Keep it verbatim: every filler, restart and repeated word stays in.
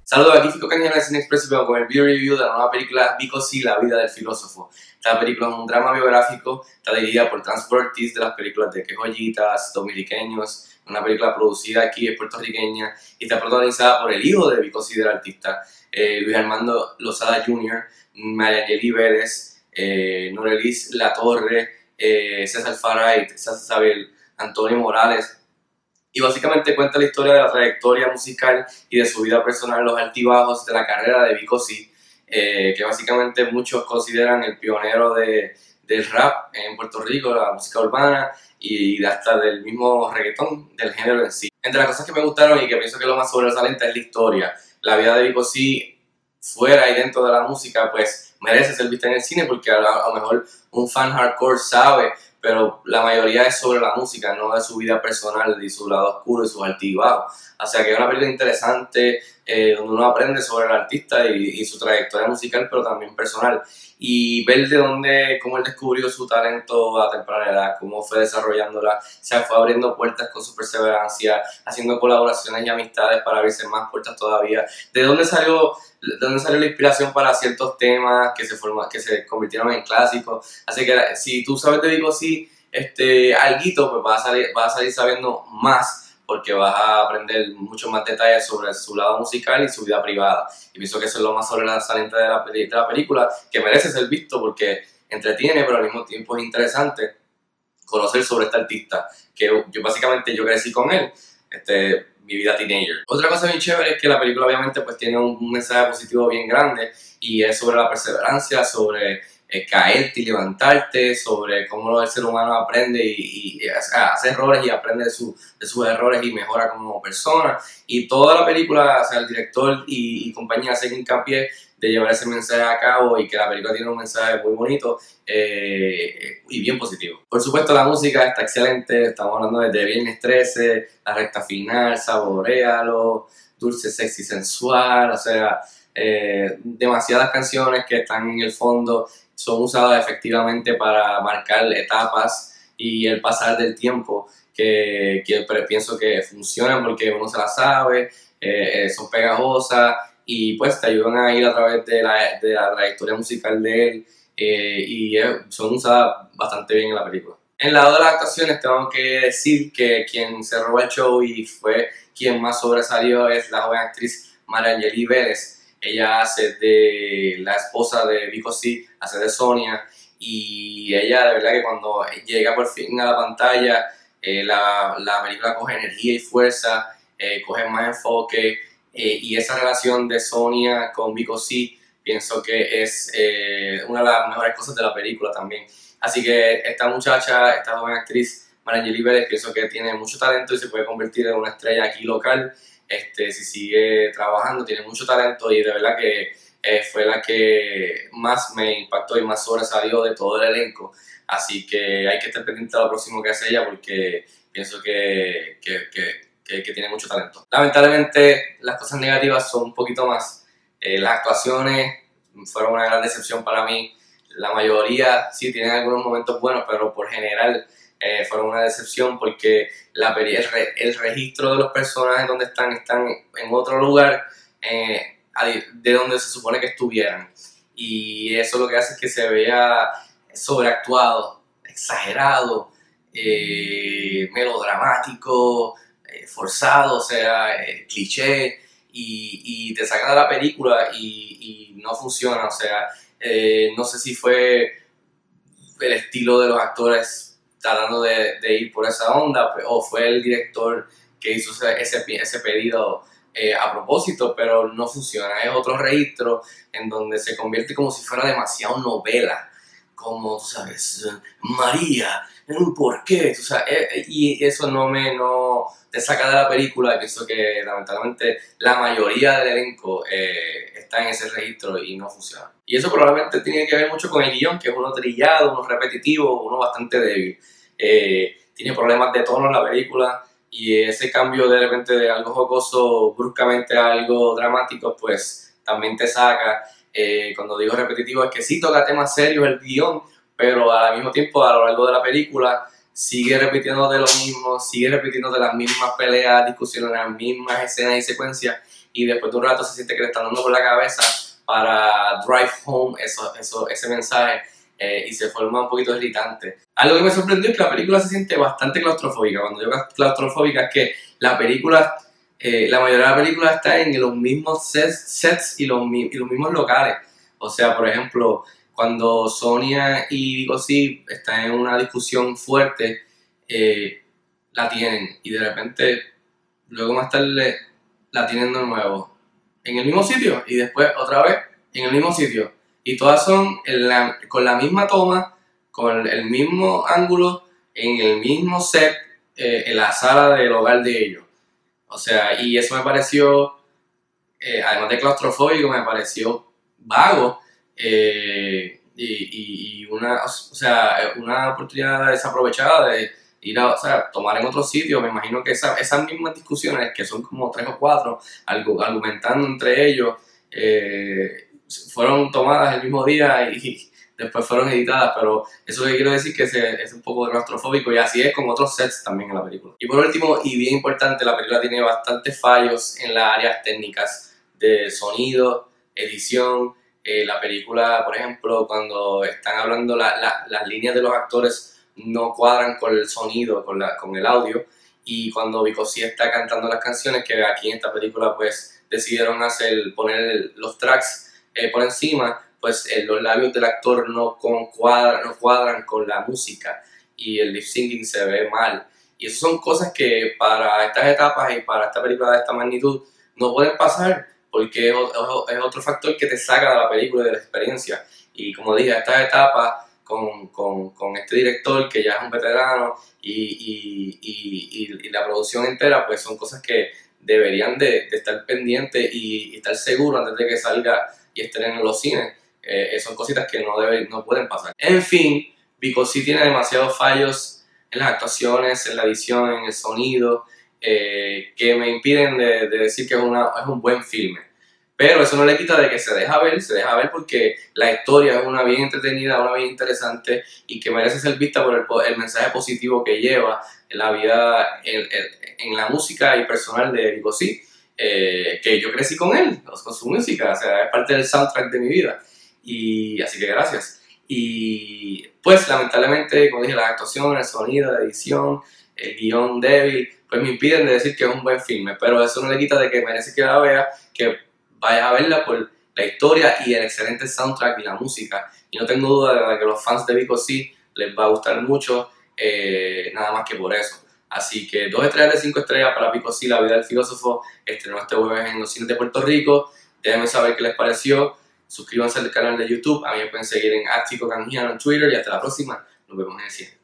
Saludos, aquí Fico Caña de Cine Express y vengo con el video review de la nueva película Because Sí, la vida del filósofo. Esta película es un drama biográfico, está dirigida por Transport Artists de las películas de Que Joyitas, Dominiqueños, una película producida aquí, es puertorriqueña y está protagonizada por el hijo de Because Sí del artista, eh, Luis Armando Lozada junior, Mariangeli Vélez, eh, Norelis Latorre, eh, César Faray, César Isabel, Antonio Morales. Y básicamente cuenta la historia de la trayectoria musical y de su vida personal, los altibajos de la carrera de Because Sí, eh, que básicamente muchos consideran el pionero de, del rap en Puerto Rico, la música urbana y hasta del mismo reggaetón, del género en sí. Entre las cosas que me gustaron y que pienso que lo más sobresaliente es la historia. La vida de Because Sí, fuera y dentro de la música, pues merece ser vista en el cine porque a lo mejor un fan hardcore sabe, pero la mayoría es sobre la música, no de su vida personal y su lado oscuro y sus altibajos. O sea que es una película interesante eh, donde uno aprende sobre el artista y, y su trayectoria musical, pero también personal. Y ver de dónde, cómo él descubrió su talento a temprana edad, cómo fue desarrollándola, se fue abriendo puertas con su perseverancia, haciendo colaboraciones y amistades para abrirse más puertas todavía. ¿De dónde salió, de dónde salió la inspiración para ciertos temas que se, forma, que se convirtieron en clásicos? Así que si tú sabes de Because Sí, este, alguito, pues vas a salir, vas a salir sabiendo más, porque vas a aprender mucho más detalles sobre su lado musical y su vida privada. Y pienso que eso es lo más sobresaliente de la, de la película, que merece ser visto porque entretiene, pero al mismo tiempo es interesante conocer sobre este artista, que yo básicamente yo crecí con él, este, mi vida teenager. Otra cosa bien chévere es que la película obviamente pues tiene un mensaje positivo bien grande y es sobre la perseverancia, sobre eh, caerte y levantarte, sobre cómo el ser humano aprende y, y hace errores y aprende de, su, de sus errores y mejora como persona. Y toda la película, o sea, el director y, y compañía hacen hincapié de llevar ese mensaje a cabo y que la película tiene un mensaje muy bonito eh, y bien positivo. Por supuesto la música está excelente, estamos hablando de Viernes trece, la recta final, Saboréalo, Dulce, Sexy, Sensual, o sea, eh, demasiadas canciones que están en el fondo son usadas efectivamente para marcar etapas y el pasar del tiempo que, que pienso que funcionan porque uno se las sabe, eh, son pegajosas y pues te ayudan a ir a través de la, de la trayectoria musical de él eh, y eh, son usadas bastante bien en la película. En el lado de las actuaciones tengo que decir que quien se robó el show y fue quien más sobresalió es la joven actriz Mariangeli Vélez. Ella hace de la esposa de Because Sí, hace de Sonia y ella de verdad que cuando llega por fin a la pantalla eh, la, la película coge energía y fuerza, eh, coge más enfoque. Eh, y esa relación de Sonia con Because Sí pienso que es eh, una de las mejores cosas de la película también. Así que esta muchacha, esta joven actriz, Mariangeli Vélez, pienso que tiene mucho talento y se puede convertir en una estrella aquí local. Este, si sigue trabajando, tiene mucho talento y de verdad que eh, fue la que más me impactó y más sobresalió de todo el elenco. Así que hay que estar pendiente de lo próximo que hace ella porque pienso que, que, que Que, que tiene mucho talento. Lamentablemente las cosas negativas son un poquito más. Eh, las actuaciones fueron una gran decepción para mí. La mayoría sí tienen algunos momentos buenos, pero por general eh, fueron una decepción porque la, el, re, el registro de los personajes donde están, están en otro lugar eh, de donde se supone que estuvieran. Y eso lo que hace es que se vea sobreactuado, exagerado, eh, melodramático, forzado, o sea, eh, cliché y, y te saca de la película y, y no funciona, o sea, eh, no sé si fue el estilo de los actores tratando de, de ir por esa onda o fue el director que hizo ese, ese, ese pedido eh, a propósito, pero no funciona, es otro registro en donde se convierte como si fuera demasiado novela, como, tú sabes, María, ¿por qué? Tú sabes, y eso no me no te saca de la película y pienso que lamentablemente la mayoría del elenco eh, está en ese registro y no funciona. Y eso probablemente tiene que ver mucho con el guión, que es uno trillado, uno repetitivo, uno bastante débil. Eh, tiene problemas de tono en la película y ese cambio de repente de algo jocoso bruscamente a algo dramático pues también te saca. Eh, cuando digo repetitivo es que sí toca temas serios el guión, pero al mismo tiempo a lo largo de la película sigue repitiendo de lo mismo, sigue repitiendo de las mismas peleas, discusiones, las mismas escenas y secuencias y después de un rato se siente que le están dando por la cabeza para drive home eso, eso, ese mensaje eh, y se forma un poquito irritante. Algo que me sorprendió es que la película se siente bastante claustrofóbica. Cuando digo claustrofóbica es que la película, eh, la mayoría de la película está en los mismos sets, sets y, los, y los mismos locales. O sea, por ejemplo, cuando Sonia y Vico C están en una discusión fuerte, eh, la tienen y de repente, luego más tarde, la tienen de nuevo en el mismo sitio y después otra vez en el mismo sitio. Y todas son en la, con la misma toma, con el mismo ángulo, en el mismo set, eh, en la sala del hogar de ellos. O sea, y eso me pareció, eh, además de claustrofóbico, me pareció vago. Eh, y, y, y una, o sea, una oportunidad desaprovechada de ir a, o sea, tomar en otro sitio. Me imagino que esa, esas mismas discusiones, que son como tres o cuatro, argumentando entre ellos, eh, fueron tomadas el mismo día y, y después fueron editadas, pero eso que quiero decir que es, es un poco claustrofóbico y así es con otros sets también en la película. Y por último, y bien importante, la película tiene bastantes fallos en las áreas técnicas de sonido, edición. Eh, la película, por ejemplo, cuando están hablando, la, la, las líneas de los actores no cuadran con el sonido, con, la, con el audio, y cuando Vico C está cantando las canciones, que aquí en esta película pues decidieron hacer, poner el, los tracks eh, por encima, pues eh, los labios del actor no, con cuadra, no cuadran con la música y el lip syncing se ve mal. Y esas son cosas que para estas etapas y para esta película de esta magnitud no pueden pasar, porque es, es, es otro factor que te saca de la película y de la experiencia. Y como dije, estas etapas con, con, con este director que ya es un veterano y, y, y, y, y la producción entera, pues son cosas que deberían de, de estar pendientes y, y estar seguros antes de que salga y estén en los cines. Eh, son cositas que no, debe, no pueden pasar. En fin, Vico C tiene demasiados fallos en las actuaciones, en la edición, en el sonido, eh, que me impiden de, de decir que es, una, es un buen filme. Pero eso no le quita de que se deja ver, se deja ver porque la historia es una bien entretenida, una bien interesante y que merece ser vista por el, el mensaje positivo que lleva en la vida, en, en, en la música y personal de Vico C. Eh, que yo crecí con él, con su música, o sea, es parte del soundtrack de mi vida. Y así que gracias. Y pues lamentablemente, como dije, las actuaciones, el sonido, la edición, el guión débil, pues me impiden de decir que es un buen filme, pero eso no le quita de que merece que la vea, que vayas a verla por la historia y el excelente soundtrack y la música. Y no tengo duda de que los fans de Vico C les va a gustar mucho, eh, nada más que por eso. Así que dos estrellas de cinco estrellas para Vico C, La vida del filósofo, estrenó este jueves en los cines de Puerto Rico. Déjenme saber qué les pareció. Suscríbanse al canal de YouTube. A mí me pueden seguir en archico canjiano en Twitter y hasta la próxima. Nos vemos en el cine.